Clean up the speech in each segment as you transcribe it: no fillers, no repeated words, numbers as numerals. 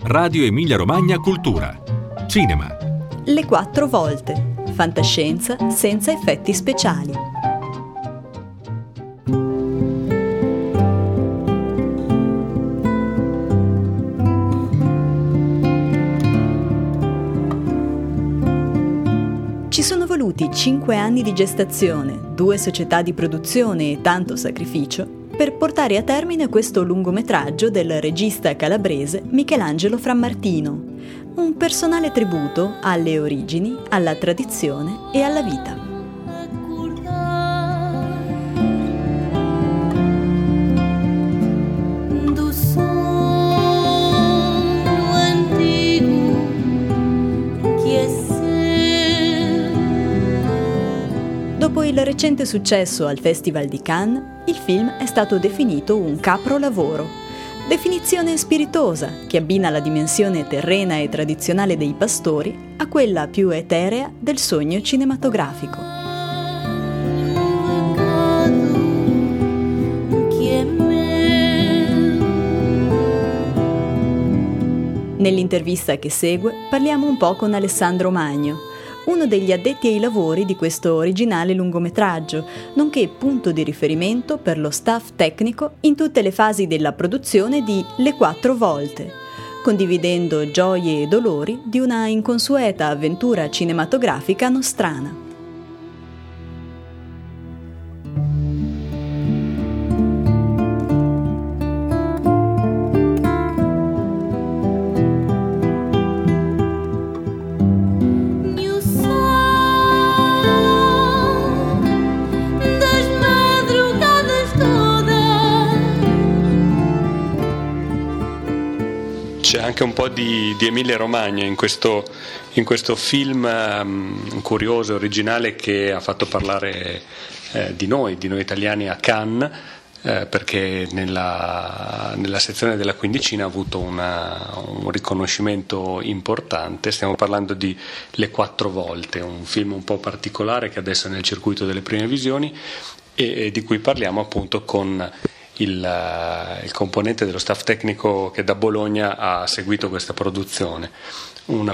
Radio Emilia Romagna Cultura. Cinema. Le 4 volte. Fantascienza senza effetti speciali. Ci sono voluti 5 anni di gestazione, 2 società di produzione e tanto sacrificio per portare a termine questo lungometraggio del regista calabrese Michelangelo Frammartino, un personale tributo alle origini, alla tradizione e alla vita. Dopo il recente successo al Festival di Cannes, il film è stato definito un capolavoro. Definizione spiritosa che abbina la dimensione terrena e tradizionale dei pastori a quella più eterea del sogno cinematografico. Nell'intervista che segue parliamo un po' con Alessandro Magno, uno degli addetti ai lavori di questo originale lungometraggio, nonché punto di riferimento per lo staff tecnico in tutte le fasi della produzione di Le 4 volte, condividendo gioie e dolori di una inconsueta avventura cinematografica nostrana. C'è anche un po' di Emilia Romagna in questo film curioso, originale, che ha fatto parlare di noi italiani a Cannes, perché nella sezione della quindicina ha avuto un riconoscimento importante. Stiamo parlando di Le 4 volte, un film un po' particolare che adesso è nel circuito delle prime visioni e di cui parliamo appunto con il componente dello staff tecnico che da Bologna ha seguito questa produzione. Un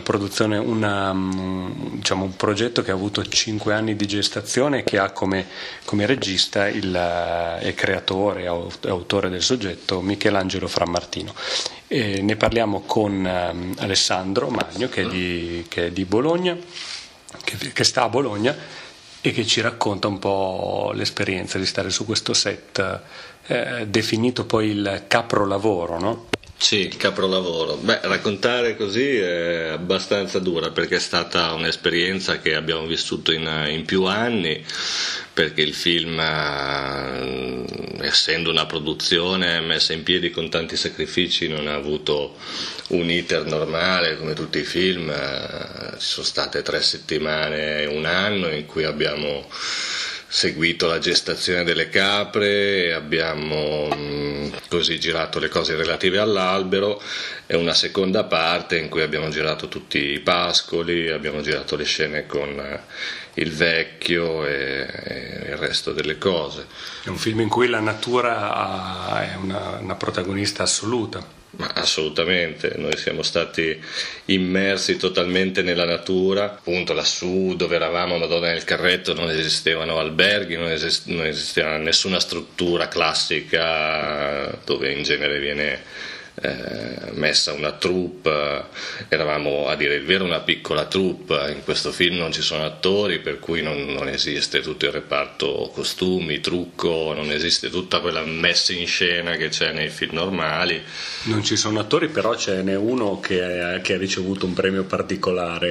progetto che ha avuto 5 anni di gestazione e che ha come regista il creatore e autore del soggetto Michelangelo Frammartino. E ne parliamo con Alessandro Magno, che è di Bologna, che sta a Bologna e che ci racconta un po' l'esperienza di stare su questo set, definito poi il capolavoro, no? Sì, il capolavoro. Raccontare così è abbastanza dura, perché è stata un'esperienza che abbiamo vissuto in più anni, perché il film, essendo una produzione messa in piedi con tanti sacrifici, non ha avuto un iter normale come tutti i film. Ci sono state 3 settimane, un anno in cui abbiamo seguito la gestazione delle capre, abbiamo così girato le cose relative all'albero, e una seconda parte in cui abbiamo girato tutti i pascoli, abbiamo girato le scene con il vecchio e il resto delle cose. È un film in cui la natura è una protagonista assoluta. Ma assolutamente, noi siamo stati immersi totalmente nella natura. Appunto lassù dove eravamo, Madonna nel Carretto, non esistevano alberghi, non esisteva nessuna struttura classica dove in genere viene messa una troupe. Eravamo, a dire il vero, una piccola troupe. In questo film non ci sono attori, per cui non esiste tutto il reparto costumi, trucco, non esiste tutta quella messa in scena che c'è nei film normali. Non ci sono attori, però ce n'è uno che ha ricevuto un premio particolare,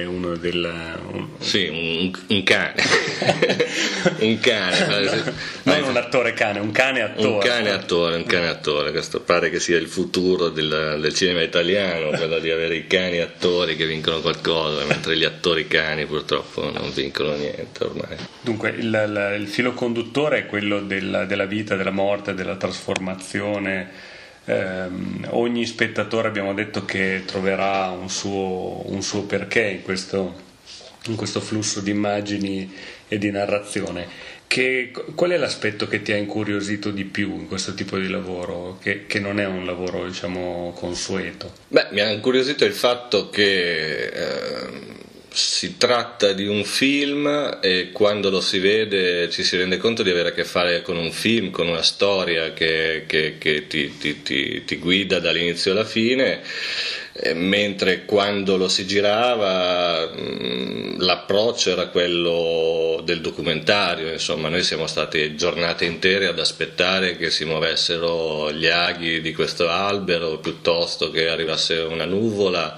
Sì, un cane. Un cane. Non un attore cane, un cane attore. Un cane attore. Questo pare che sia il futuro del cinema italiano, quello di avere i cani attori che vincono qualcosa, mentre gli attori cani purtroppo non vincono niente ormai. Dunque il filo conduttore è quello della vita, della morte, della trasformazione. Ogni spettatore, abbiamo detto, che troverà un suo perché in questo flusso di immagini e di narrazione. Qual è l'aspetto che ti ha incuriosito di più in questo tipo di lavoro, che non è un lavoro, diciamo, consueto? Beh, mi ha incuriosito il fatto che si tratta di un film e quando lo si vede ci si rende conto di avere a che fare con un film, con una storia che ti guida dall'inizio alla fine, mentre quando lo si girava l'approccio era quello del documentario. Insomma, noi siamo stati giornate intere ad aspettare che si muovessero gli aghi di questo albero piuttosto che arrivasse una nuvola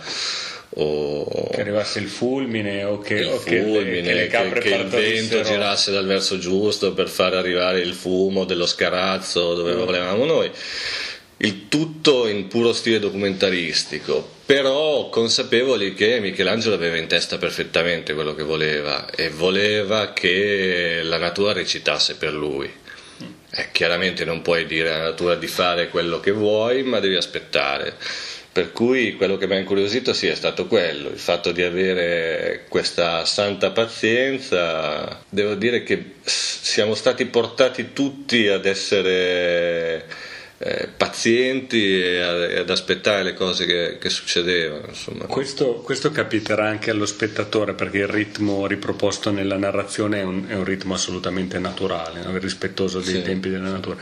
o che arrivasse il fulmine o che le che il vento girasse dal verso giusto per far arrivare il fumo dello scarazzo dove volevamo noi. Il tutto in puro stile documentaristico, però consapevoli che Michelangelo aveva in testa perfettamente quello che voleva, e voleva che la natura recitasse per lui. Chiaramente non puoi dire alla natura di fare quello che vuoi, ma devi aspettare. Per cui quello che mi ha incuriosito è stato quello, il fatto di avere questa santa pazienza. Devo dire che siamo stati portati tutti ad essere pazienti e ad aspettare le cose che succedevano, insomma. Questo capiterà anche allo spettatore, perché il ritmo riproposto nella narrazione è un ritmo assolutamente naturale, no? Rispettoso dei tempi della natura,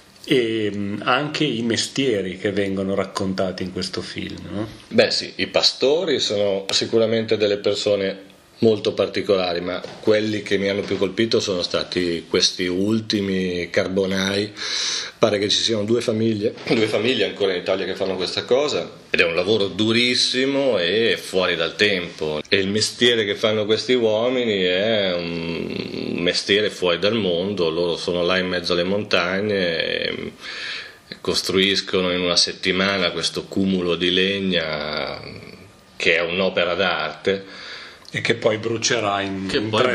e anche i mestieri che vengono raccontati in questo film, no? Beh sì, i pastori sono sicuramente delle persone molto particolari, ma quelli che mi hanno più colpito sono stati questi ultimi carbonai. Pare che ci siano due famiglie ancora in Italia che fanno questa cosa, ed è un lavoro durissimo e fuori dal tempo, e il mestiere che fanno questi uomini è un mestiere fuori dal mondo. Loro sono là in mezzo alle montagne e costruiscono in una settimana questo cumulo di legna che è un'opera d'arte, e che poi brucerà in 3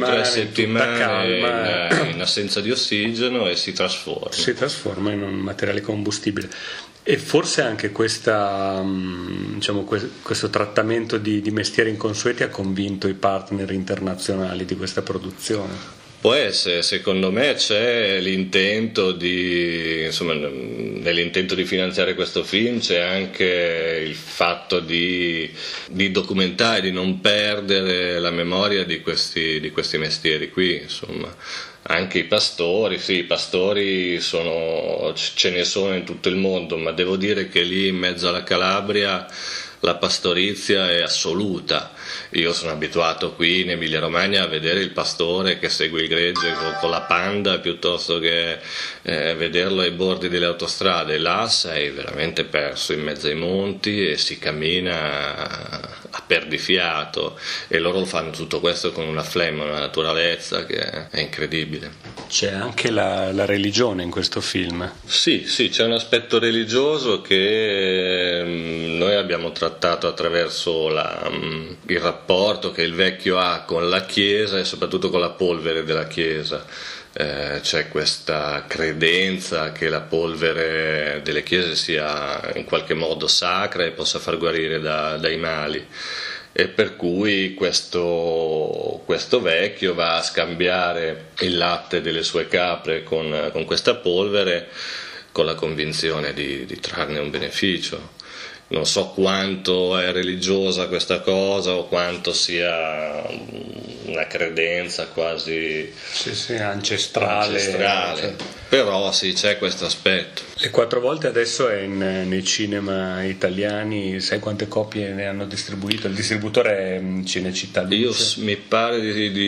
settimane in assenza di ossigeno, e si trasforma in un materiale combustibile. E forse anche questo trattamento di mestieri inconsueti ha convinto i partner internazionali di questa produzione. Può essere, secondo me c'è l'intento nell'intento di finanziare questo film c'è anche il fatto di documentare, di non perdere la memoria di questi mestieri qui, insomma. Anche i pastori ce ne sono in tutto il mondo, ma devo dire che lì in mezzo alla Calabria la pastorizia è assoluta. Io sono abituato qui in Emilia Romagna a vedere il pastore che segue il gregge con la panda piuttosto che vederlo ai bordi delle autostrade. Là sei veramente perso in mezzo ai monti e si cammina a perdifiato, e loro fanno tutto questo con una flemma, una naturalezza che è incredibile. C'è anche la religione in questo film. Sì, c'è un aspetto religioso che noi abbiamo trattato attraverso il rapporto che il vecchio ha con la Chiesa e soprattutto con la polvere della Chiesa. C'è questa credenza che la polvere delle chiese sia in qualche modo sacra e possa far guarire dai mali, e per cui questo vecchio va a scambiare il latte delle sue capre con questa polvere, con la convinzione di trarne un beneficio. Non so quanto è religiosa questa cosa o quanto sia una credenza quasi ancestrale. Però sì, c'è questo aspetto. Le 4 volte adesso è nei cinema italiani. Sai quante copie ne hanno distribuito? Il distributore è Cinecittà Luce. Mi pare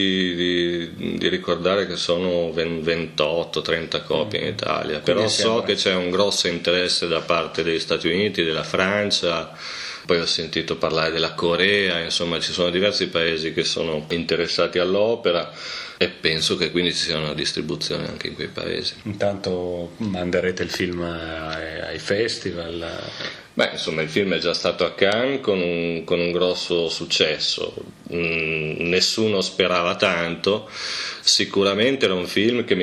di ricordare che sono 28-30 copie in Italia, però so che c'è un grosso interesse da parte degli Stati Uniti, della Francia, poi ho sentito parlare della Corea, insomma ci sono diversi paesi che sono interessati all'opera, e penso che quindi ci sia una distribuzione anche in quei paesi. Intanto manderete il film ai festival? Beh, insomma, il film è già stato a Cannes con un grosso successo. Nessuno sperava tanto. Sicuramente era un film che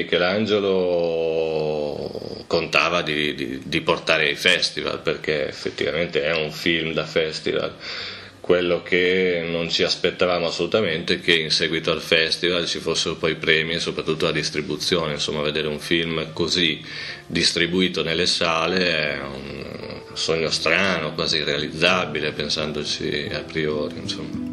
Michelangelo contava di portare ai festival, perché effettivamente è un film da festival. Quello che non ci aspettavamo assolutamente è che in seguito al festival ci fossero poi premi e soprattutto la distribuzione. Insomma, vedere un film così distribuito nelle sale è un sogno strano, quasi irrealizzabile pensandoci a priori, insomma.